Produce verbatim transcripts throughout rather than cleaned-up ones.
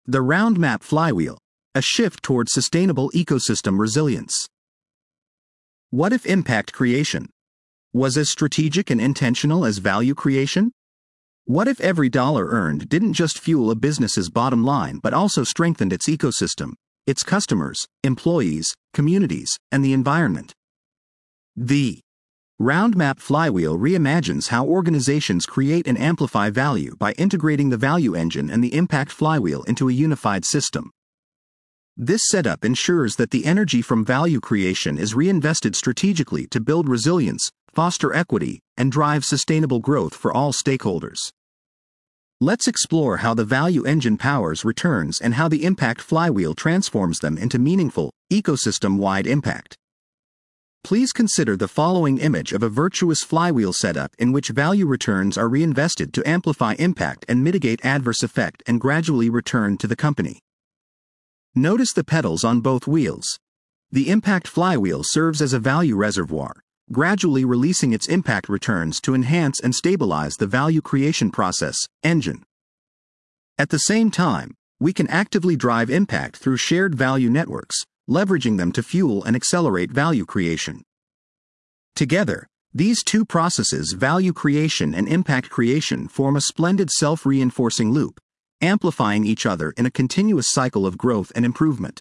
The Round Map Flywheel, a shift towards sustainable ecosystem resilience. What if impact creation was as strategic and intentional as value creation? What if every dollar earned didn't just fuel a business's bottom line but also strengthened its ecosystem, its customers, employees, communities, and the environment? The Round Map Flywheel reimagines how organizations create and amplify value by integrating the value engine and the impact flywheel into a unified system. This setup ensures that the energy from value creation is reinvested strategically to build resilience, foster equity, and drive sustainable growth for all stakeholders. Let's explore how the value engine powers returns and how the impact flywheel transforms them into meaningful, ecosystem-wide impact. Please consider the following image of a virtuous flywheel setup in which value returns are reinvested to amplify impact and mitigate adverse effect and gradually return to the company. Notice the pedals on both wheels. The impact flywheel serves as a value reservoir, gradually releasing its impact returns to enhance and stabilize the value creation process engine. At the same time, we can actively drive impact through shared value networks, leveraging them to fuel and accelerate value creation. Together, these two processes, value creation and impact creation, form a splendid self-reinforcing loop, amplifying each other in a continuous cycle of growth and improvement.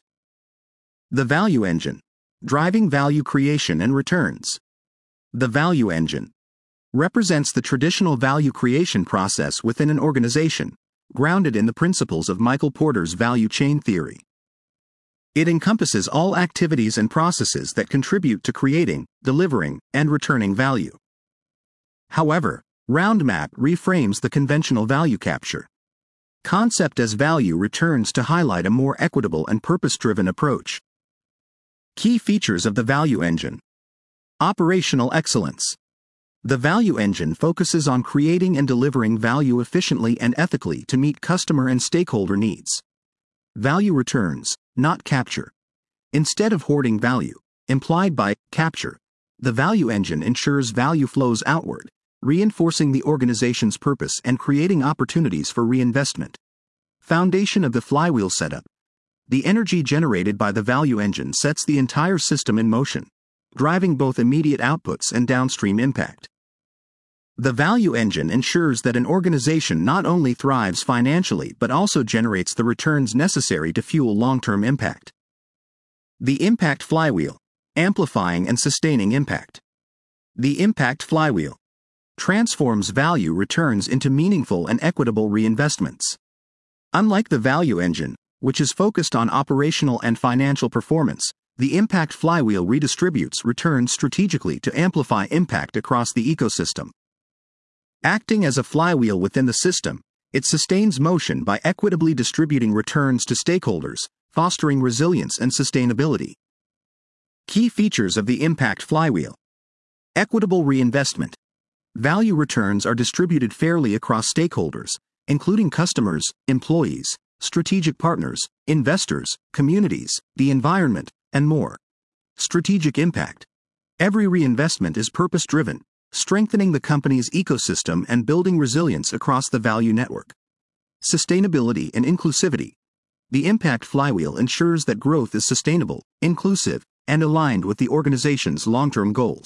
The value engine, driving value creation and returns. The value engine represents the traditional value creation process within an organization, grounded in the principles of Michael Porter's value chain theory. It encompasses all activities and processes that contribute to creating, delivering, and returning value. However, Round Map reframes the conventional value capture concept as value returns to highlight a more equitable and purpose-driven approach. Key features of the value engine. Operational excellence. The value engine focuses on creating and delivering value efficiently and ethically to meet customer and stakeholder needs. Value returns, not capture. Instead of hoarding value, implied by capture, the value engine ensures value flows outward, reinforcing the organization's purpose and creating opportunities for reinvestment. Foundation of the flywheel setup. The energy generated by the value engine sets the entire system in motion, driving both immediate outputs and downstream impact. The value engine ensures that an organization not only thrives financially but also generates the returns necessary to fuel long-term impact. The impact flywheel, amplifying and sustaining impact. The impact flywheel transforms value returns into meaningful and equitable reinvestments. Unlike the value engine, which is focused on operational and financial performance, the impact flywheel redistributes returns strategically to amplify impact across the ecosystem. Acting as a flywheel within the system, it sustains motion by equitably distributing returns to stakeholders, fostering resilience and sustainability. Key features of the impact flywheel. Equitable reinvestment. Value returns are distributed fairly across stakeholders, including customers, employees, strategic partners, investors, communities, the environment, and more. Strategic impact. Every reinvestment is purpose-driven, strengthening the company's ecosystem and building resilience across the value network. Sustainability and inclusivity. The impact flywheel ensures that growth is sustainable, inclusive, and aligned with the organization's long-term goals.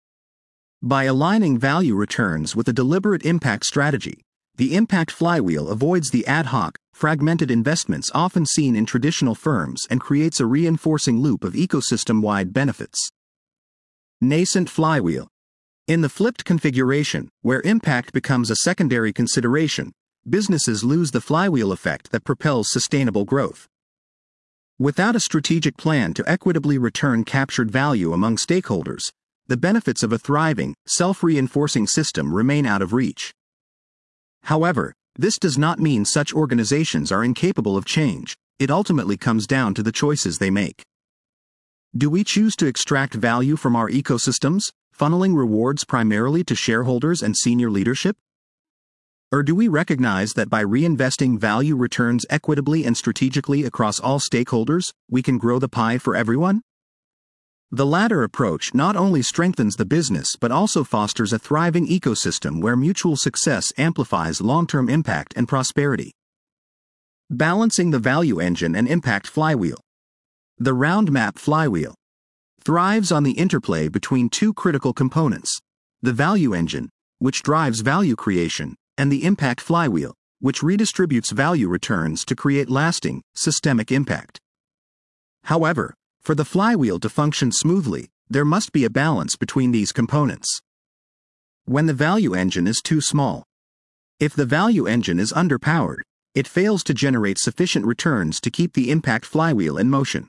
By aligning value returns with a deliberate impact strategy, the impact flywheel avoids the ad hoc, fragmented investments often seen in traditional firms and creates a reinforcing loop of ecosystem-wide benefits. Nascent flywheel. In the flipped configuration, where impact becomes a secondary consideration, businesses lose the flywheel effect that propels sustainable growth. Without a strategic plan to equitably return captured value among stakeholders, the benefits of a thriving, self-reinforcing system remain out of reach. However, this does not mean such organizations are incapable of change. It ultimately comes down to the choices they make. Do we choose to extract value from our ecosystems, funneling rewards primarily to shareholders and senior leadership? Or do we recognize that by reinvesting value returns equitably and strategically across all stakeholders, we can grow the pie for everyone? The latter approach not only strengthens the business but also fosters a thriving ecosystem where mutual success amplifies long-term impact and prosperity. Balancing the value engine and impact flywheel. The round map flywheel thrives on the interplay between two critical components: the value engine, which drives value creation, and the impact flywheel, which redistributes value returns to create lasting, systemic impact. However, for the flywheel to function smoothly, there must be a balance between these components. When the value engine is too small. If the value engine is underpowered, it fails to generate sufficient returns to keep the impact flywheel in motion.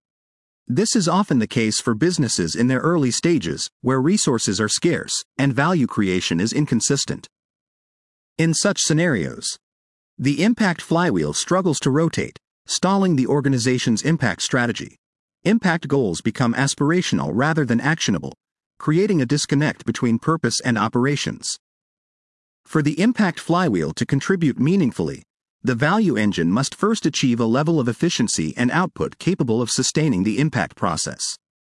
This is often the case for businesses in their early stages, where resources are scarce and value creation is inconsistent. In such scenarios, the impact flywheel struggles to rotate, stalling the organization's impact strategy. Impact goals become aspirational rather than actionable, creating a disconnect between purpose and operations. For the impact flywheel to contribute meaningfully, the value engine must first achieve a level of efficiency and output capable of sustaining the impact process.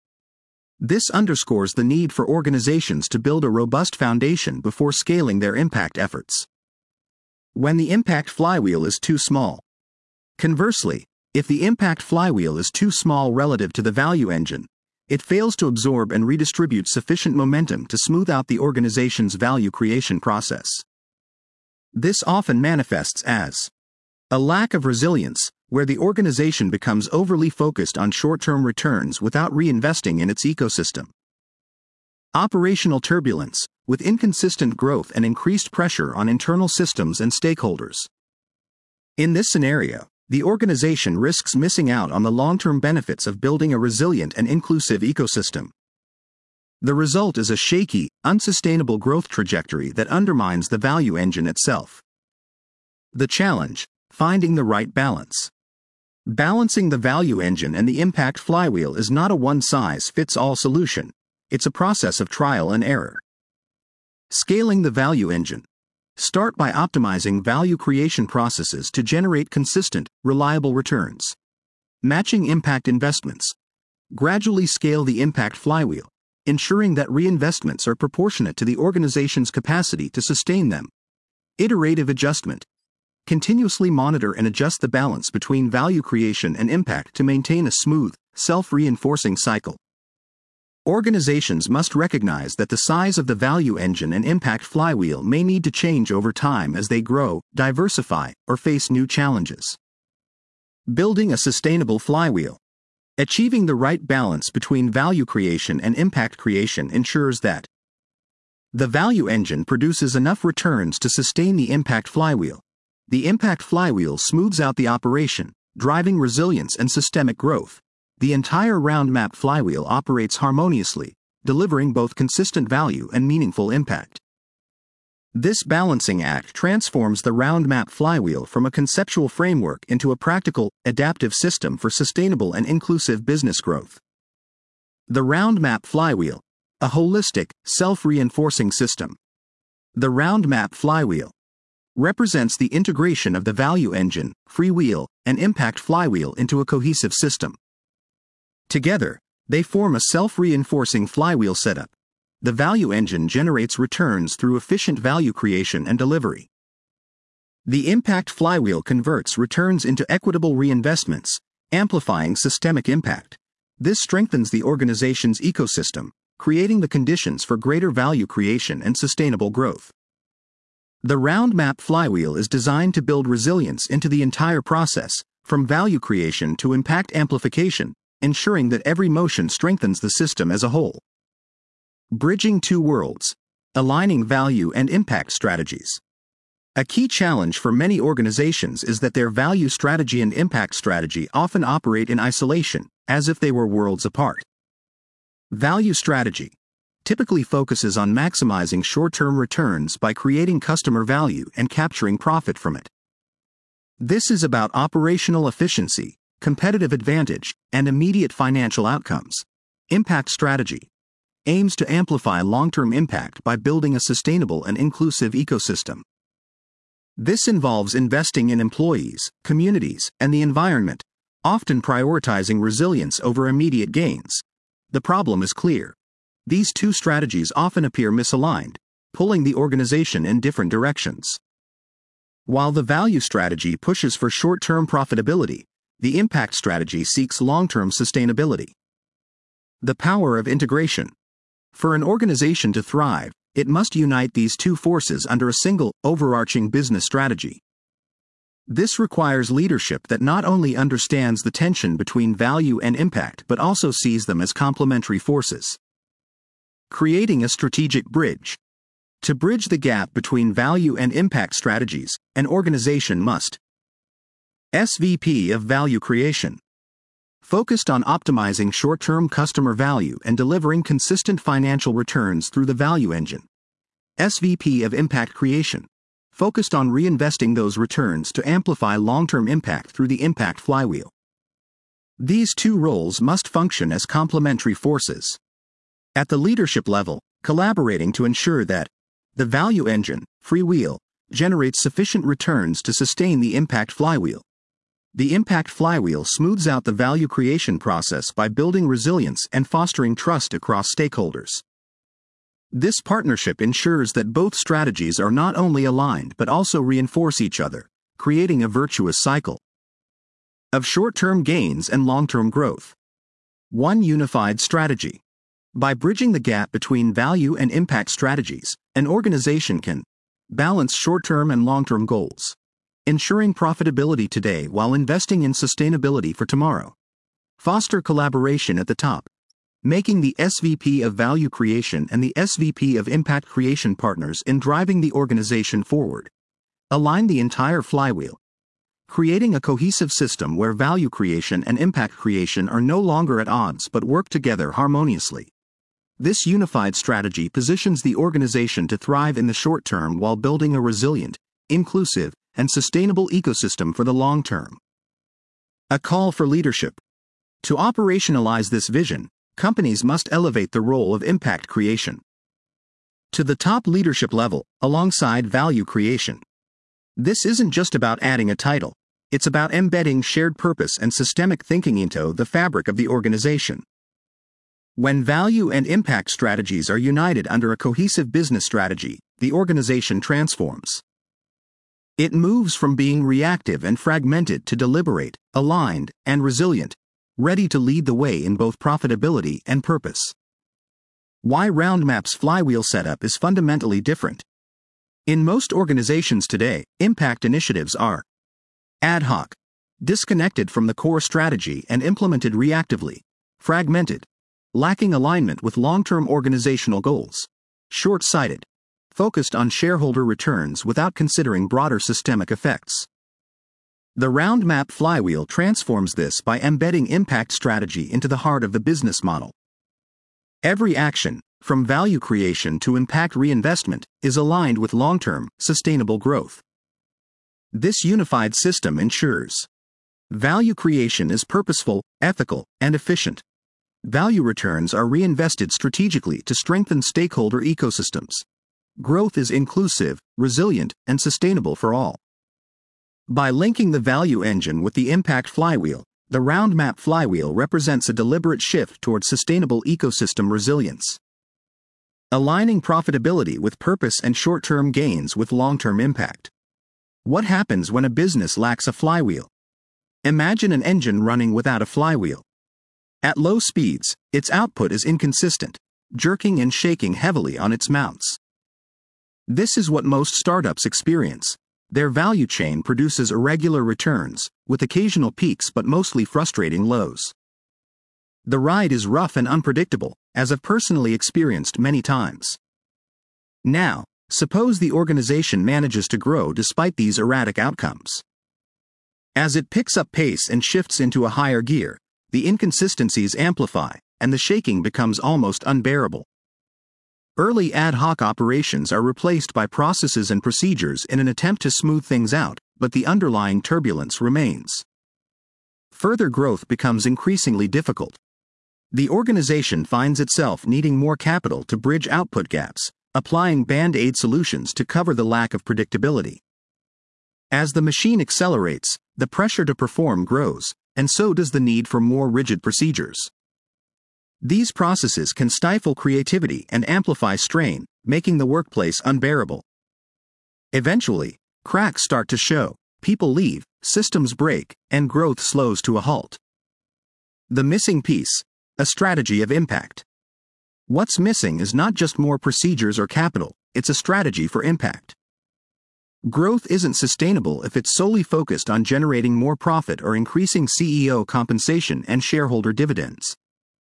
This underscores the need for organizations to build a robust foundation before scaling their impact efforts. When the impact flywheel is too small. Conversely, if the impact flywheel is too small relative to the value engine, it fails to absorb and redistribute sufficient momentum to smooth out the organization's value creation process. This often manifests as a lack of resilience, where the organization becomes overly focused on short-term returns without reinvesting in its ecosystem. Operational turbulence, with inconsistent growth and increased pressure on internal systems and stakeholders. In this scenario, the organization risks missing out on the long-term benefits of building a resilient and inclusive ecosystem. The result is a shaky, unsustainable growth trajectory that undermines the value engine itself. The challenge: finding the right balance. Balancing the value engine and the impact flywheel is not a one-size-fits-all solution. It's a process of trial and error. Scaling the value engine. Start by optimizing value creation processes to generate consistent, reliable returns. Matching impact investments. Gradually scale the impact flywheel, ensuring that reinvestments are proportionate to the organization's capacity to sustain them. Iterative adjustment. Continuously monitor and adjust the balance between value creation and impact to maintain a smooth, self-reinforcing cycle. Organizations must recognize that the size of the value engine and impact flywheel may need to change over time as they grow, diversify, or face new challenges. Building a sustainable flywheel. Achieving the right balance between value creation and impact creation ensures that the value engine produces enough returns to sustain the impact flywheel. The impact flywheel smooths out the operation, driving resilience and systemic growth. The entire round map flywheel operates harmoniously, delivering both consistent value and meaningful impact. This balancing act transforms the round map flywheel from a conceptual framework into a practical, adaptive system for sustainable and inclusive business growth. The round map flywheel, a holistic, self-reinforcing system. The round map flywheel represents the integration of the value engine, freewheel, and impact flywheel into a cohesive system. Together, they form a self-reinforcing flywheel setup. The value engine generates returns through efficient value creation and delivery. The impact flywheel converts returns into equitable reinvestments, amplifying systemic impact. This strengthens the organization's ecosystem, creating the conditions for greater value creation and sustainable growth. The round map flywheel is designed to build resilience into the entire process, from value creation to impact amplification, ensuring that every motion strengthens the system as a whole. Bridging two worlds. Aligning value and impact strategies. A key challenge for many organizations is that their value strategy and impact strategy often operate in isolation, as if they were worlds apart. Value strategy typically focuses on maximizing short-term returns by creating customer value and capturing profit from it. This is about operational efficiency, competitive advantage, and immediate financial outcomes. Impact strategy aims to amplify long-term impact by building a sustainable and inclusive ecosystem. This involves investing in employees, communities, and the environment, often prioritizing resilience over immediate gains. The problem is clear. These two strategies often appear misaligned, pulling the organization in different directions. While the value strategy pushes for short-term profitability, the impact strategy seeks long-term sustainability. The power of integration. For an organization to thrive, it must unite these two forces under a single, overarching business strategy. This requires leadership that not only understands the tension between value and impact but also sees them as complementary forces. Creating a strategic bridge. To bridge the gap between value and impact strategies, an organization must: S V P of Value Creation. Focused on optimizing short-term customer value and delivering consistent financial returns through the value engine. S V P of Impact Creation. Focused on reinvesting those returns to amplify long-term impact through the impact flywheel. These two roles must function as complementary forces. At the leadership level, collaborating to ensure that the value engine, freewheel, generates sufficient returns to sustain the impact flywheel. The impact flywheel smooths out the value creation process by building resilience and fostering trust across stakeholders. This partnership ensures that both strategies are not only aligned but also reinforce each other, creating a virtuous cycle of short-term gains and long-term growth. One unified strategy. By bridging the gap between value and impact strategies, an organization can balance short-term and long-term goals, ensuring profitability today while investing in sustainability for tomorrow. Foster collaboration at the top, making the S V P of Value Creation and the S V P of Impact Creation partners in driving the organization forward. Align the entire flywheel, creating a cohesive system where value creation and impact creation are no longer at odds but work together harmoniously. This unified strategy positions the organization to thrive in the short term while building a resilient, inclusive, and sustainable ecosystem for the long term. A call for leadership. To operationalize this vision, companies must elevate the role of impact creation to the top leadership level, alongside value creation. This isn't just about adding a title, it's about embedding shared purpose and systemic thinking into the fabric of the organization. When value and impact strategies are united under a cohesive business strategy, the organization transforms. It moves from being reactive and fragmented to deliberate, aligned, and resilient, ready to lead the way in both profitability and purpose. Why Roundmap's flywheel setup is fundamentally different. In most organizations today, impact initiatives are ad hoc, disconnected from the core strategy and implemented reactively, fragmented, lacking alignment with long-term organizational goals, short-sighted, focused on shareholder returns without considering broader systemic effects. The Roundmap flywheel transforms this by embedding impact strategy into the heart of the business model. Every action, from value creation to impact reinvestment, is aligned with long-term, sustainable growth. This unified system ensures value creation is purposeful, ethical, and efficient. Value returns are reinvested strategically to strengthen stakeholder ecosystems. Growth is inclusive, resilient, and sustainable for all. By linking the value engine with the impact flywheel, the Roundmap flywheel represents a deliberate shift towards sustainable ecosystem resilience. Aligning profitability with purpose and short-term gains with long-term impact. What happens when a business lacks a flywheel? Imagine an engine running without a flywheel. At low speeds, its output is inconsistent, jerking and shaking heavily on its mounts. This is what most startups experience. Their value chain produces irregular returns, with occasional peaks but mostly frustrating lows. The ride is rough and unpredictable, as I've personally experienced many times. Now, suppose the organization manages to grow despite these erratic outcomes. As it picks up pace and shifts into a higher gear, the inconsistencies amplify, and the shaking becomes almost unbearable. Early ad hoc operations are replaced by processes and procedures in an attempt to smooth things out, but the underlying turbulence remains. Further growth becomes increasingly difficult. The organization finds itself needing more capital to bridge output gaps, applying band-aid solutions to cover the lack of predictability. As the machine accelerates, the pressure to perform grows, and so does the need for more rigid procedures. These processes can stifle creativity and amplify strain, making the workplace unbearable. Eventually, Cracks start to show, people leave, systems break, and growth slows to a halt. The missing piece: a strategy of impact. What's missing is not just more procedures or capital, it's a strategy for impact. Growth isn't sustainable if it's solely focused on generating more profit or increasing C E O compensation and shareholder dividends.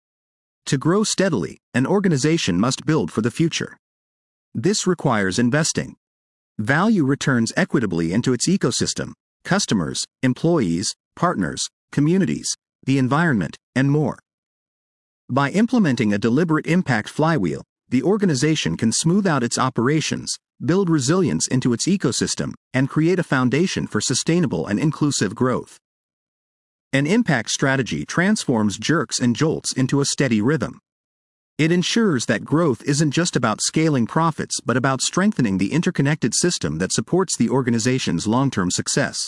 To grow steadily, an organization must build for the future. This requires investing. Value returns equitably into its ecosystem, customers, employees, partners, communities, the environment, and more. By implementing a deliberate impact flywheel, the organization can smooth out its operations, build resilience into its ecosystem, and create a foundation for sustainable and inclusive growth. An impact strategy transforms jerks and jolts into a steady rhythm. It ensures that growth isn't just about scaling profits but about strengthening the interconnected system that supports the organization's long-term success.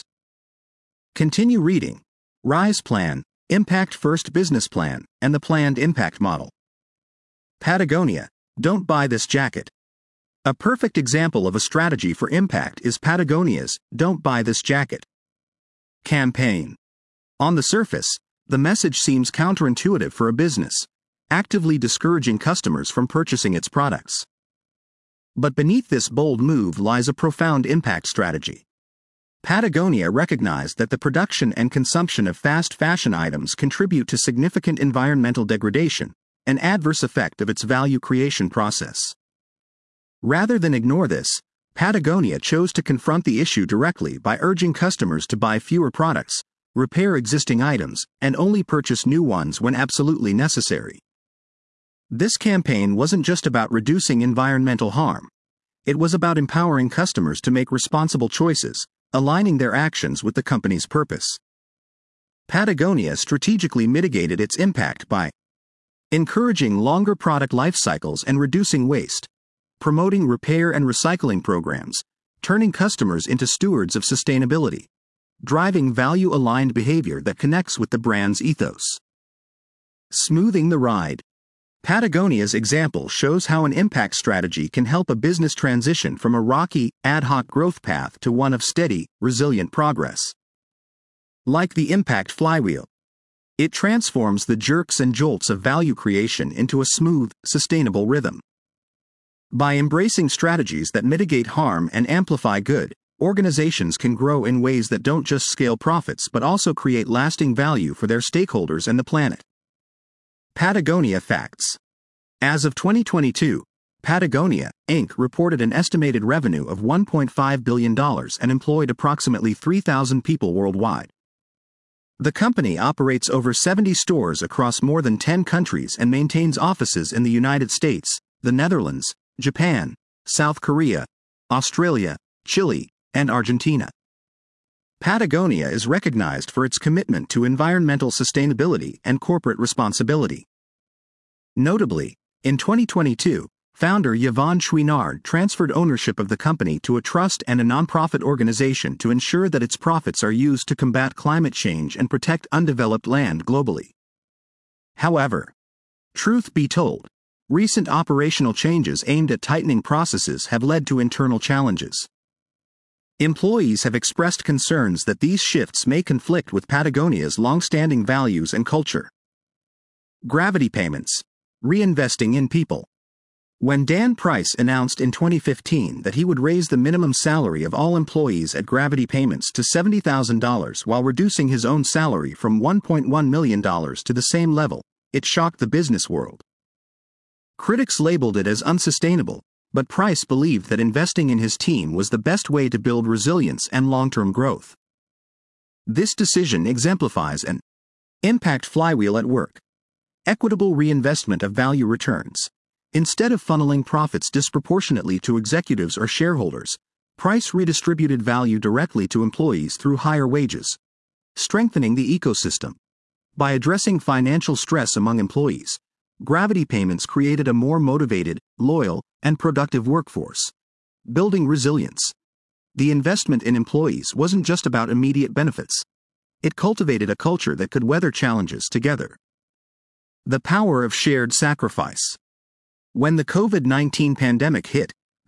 Continue reading. RISE Plan, Impact First Business Plan, and the Planned Impact Model. Patagonia, don't buy this jacket. A perfect example of a strategy for impact is Patagonia's "Don't Buy This Jacket" campaign. On the surface, the message seems counterintuitive for a business, actively discouraging customers from purchasing its products. But beneath this bold move lies a profound impact strategy. Patagonia recognized that the production and consumption of fast fashion items contribute to significant environmental degradation, an adverse effect of its value creation process. Rather than ignore this, Patagonia chose to confront the issue directly by urging customers to buy fewer products, repair existing items, and only purchase new ones when absolutely necessary. This campaign wasn't just about reducing environmental harm. It was about empowering customers to make responsible choices, aligning their actions with the company's purpose. Patagonia strategically mitigated its impact by encouraging longer product life cycles and reducing waste, promoting repair and recycling programs, turning customers into stewards of sustainability, driving value-aligned behavior that connects with the brand's ethos. Smoothing the ride. Patagonia's example shows how an impact strategy can help a business transition from a rocky, ad hoc growth path to one of steady, resilient progress. Like the impact flywheel, it transforms the jerks and jolts of value creation into a smooth, sustainable rhythm. By embracing strategies that mitigate harm and amplify good, organizations can grow in ways that don't just scale profits but also create lasting value for their stakeholders and the planet. Patagonia Facts. As of twenty twenty-two, Patagonia, Incorporated reported an estimated revenue of one point five billion dollars and employed approximately three thousand people worldwide. The company operates over seventy stores across more than ten countries and maintains offices in the United States, the Netherlands, Japan, South Korea, Australia, Chile, and Argentina. Patagonia is recognized for its commitment to environmental sustainability and corporate responsibility. Notably, in twenty twenty-two, founder Yvon Chouinard transferred ownership of the company to a trust and a nonprofit organization to ensure that its profits are used to combat climate change and protect undeveloped land globally. However, truth be told, recent operational changes aimed at tightening processes have led to internal challenges. Employees have expressed concerns that these shifts may conflict with Patagonia's long-standing values and culture. Gravity payments. Reinvesting in people. When Dan Price announced in twenty fifteen that he would raise the minimum salary of all employees at Gravity Payments to seventy thousand dollars while reducing his own salary from one point one million dollars to the same level, it shocked the business world. Critics labeled it as unsustainable, but Price believed that investing in his team was the best way to build resilience and long-term growth. This decision exemplifies an impact flywheel at work. Equitable reinvestment of value returns. Instead of funneling profits disproportionately to executives or shareholders, Price redistributed value directly to employees through higher wages, strengthening the ecosystem. By addressing financial stress among employees, Gravity Payments created a more motivated, loyal, and productive workforce, building resilience. The investment in employees wasn't just about immediate benefits. It cultivated a culture that could weather challenges together. The power of shared sacrifice. When the COVID nineteen pandemic hit,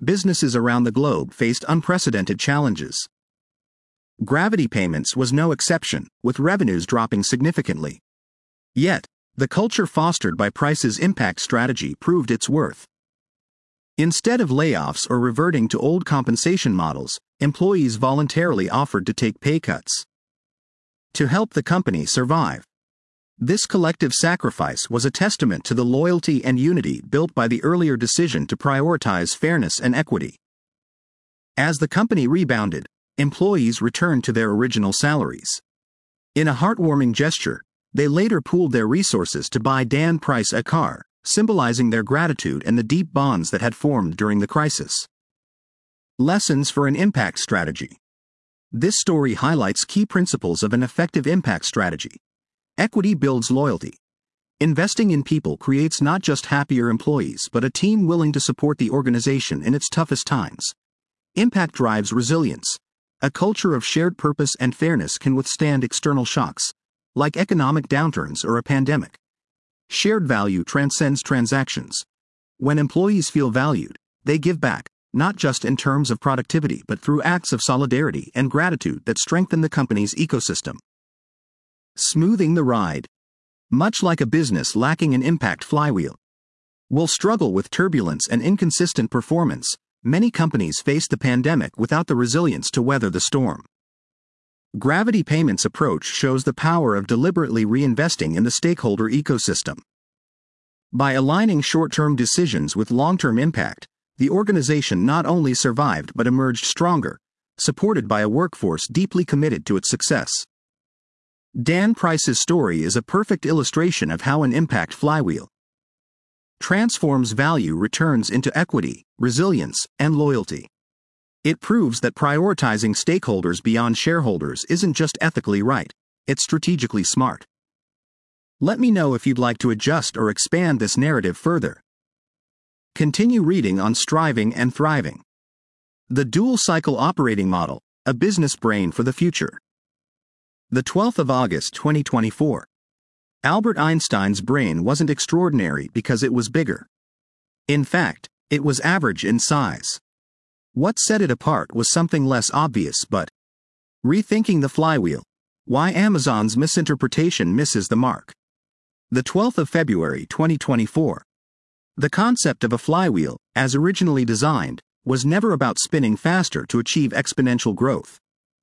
businesses around the globe faced unprecedented challenges. Gravity Payments was no exception, with revenues dropping significantly. Yet, the culture fostered by Price's impact strategy proved its worth. Instead of layoffs or reverting to old compensation models, employees voluntarily offered to take pay cuts to help the company survive. This collective sacrifice was a testament to the loyalty and unity built by the earlier decision to prioritize fairness and equity. As the company rebounded, employees returned to their original salaries. In a heartwarming gesture, they later pooled their resources to buy Dan Price a car, symbolizing their gratitude and the deep bonds that had formed during the crisis. Lessons for an impact strategy. This story highlights key principles of an effective impact strategy. Equity builds loyalty. Investing in people creates not just happier employees but a team willing to support the organization in its toughest times. Impact drives resilience. A culture of shared purpose and fairness can withstand external shocks, like economic downturns or a pandemic. Shared value transcends transactions. When employees feel valued, they give back, not just in terms of productivity but through acts of solidarity and gratitude that strengthen the company's ecosystem. Smoothing the ride. Much like a business lacking an impact flywheel will struggle with turbulence and inconsistent performance, many companies face the pandemic without the resilience to weather the storm. Gravity Payments' approach shows the power of deliberately reinvesting in the stakeholder ecosystem. By aligning short-term decisions with long-term impact, the organization not only survived but emerged stronger, supported by a workforce deeply committed to its success. Dan Price's story is a perfect illustration of how an impact flywheel transforms value returns into equity, resilience, and loyalty. It proves that prioritizing stakeholders beyond shareholders isn't just ethically right, it's strategically smart. Let me know if you'd like to adjust or expand this narrative further. Continue reading on Striving and Thriving. The Dual Cycle Operating Model, a Business Brain for the Future. The twelfth of August twenty twenty-four. Albert Einstein's brain wasn't extraordinary because it was bigger. In fact, it was average in size. What set it apart was something less obvious but rethinking the flywheel. Why Amazon's misinterpretation misses the mark. The twelfth of February twenty twenty-four. The concept of a flywheel, as originally designed, was never about spinning faster to achieve exponential growth.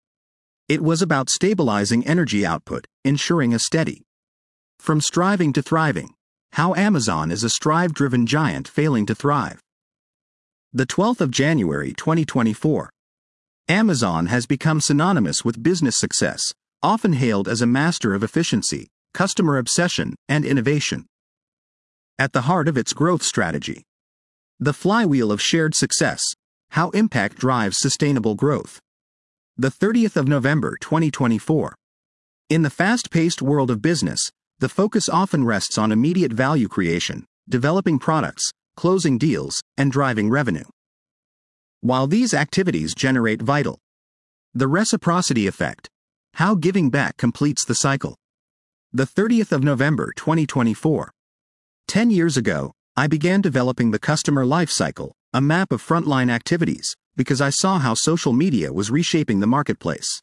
It was about stabilizing energy output, ensuring a steady from striving to thriving. How Amazon is a strive-driven giant failing to thrive. The twelfth of January twenty twenty-four. Amazon has become synonymous with business success, often hailed as a master of efficiency, customer obsession, and innovation. At the heart of its growth strategy. The flywheel of shared success. How impact drives sustainable growth. The thirtieth of November twenty twenty-four. In the fast-paced world of business, the focus often rests on immediate value creation, developing products, closing deals, and driving revenue. While these activities generate vital, the reciprocity effect. How giving back completes the cycle. The thirtieth of November twenty twenty-four. Ten years ago, I began developing the customer life cycle, a map of frontline activities, because I saw how social media was reshaping the marketplace.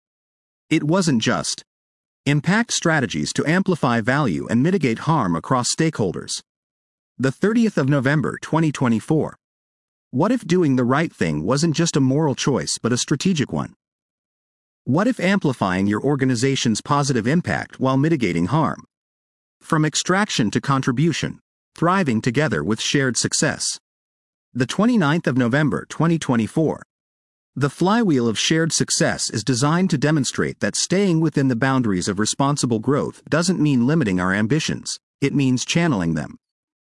It wasn't just impact strategies to amplify value and mitigate harm across stakeholders. The thirtieth of November twenty twenty-four. What if doing the right thing wasn't just a moral choice but a strategic one? What if amplifying your organization's positive impact while mitigating harm? From extraction to contribution, thriving together with shared success. The twenty-ninth of November twenty twenty-four. The flywheel of shared success is designed to demonstrate that staying within the boundaries of responsible growth doesn't mean limiting our ambitions, it means channeling them.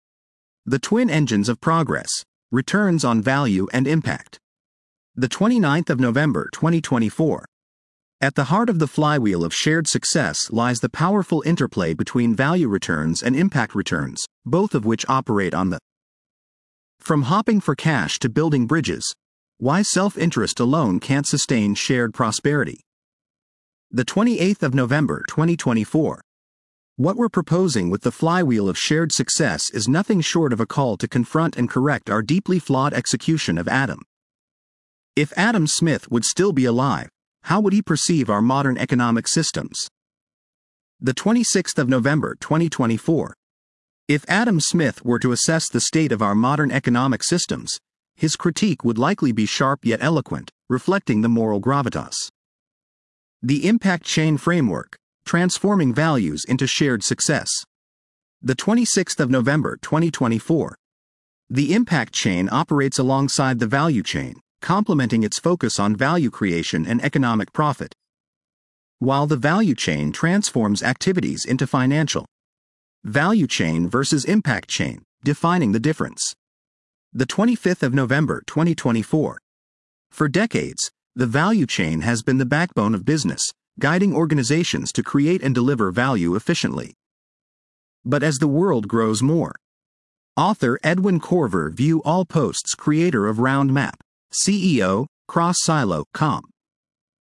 The twin engines of progress, returns on value and impact. The twenty-ninth of November twenty twenty-four. At the heart of the flywheel of shared success lies the powerful interplay between value returns and impact returns, both of which operate on the from hopping for cash to building bridges. Why self-interest alone can't sustain shared prosperity. The twenty-eighth of November twenty twenty-four. What we're proposing with the flywheel of shared success is nothing short of a call to confront and correct our deeply flawed execution of Adam. If Adam Smith would still be alive, how would he perceive our modern economic systems? The twenty-sixth of November twenty twenty-four. If Adam Smith were to assess the state of our modern economic systems, his critique would likely be sharp yet eloquent, reflecting the moral gravitas. The Impact Chain Framework: Transforming Values into Shared Success. The twenty-sixth of November twenty twenty-four. The impact chain operates alongside the value chain, complementing its focus on value creation and economic profit, while the value chain transforms activities into financial. Value chain versus impact chain, defining the difference. The twenty-fifth of November twenty twenty-four. For decades, the value chain has been the backbone of business, guiding organizations to create and deliver value efficiently. But as the world grows more, author Edwin Corver, View All Posts, creator of Roundmap, C E O, Cross Silo dot com,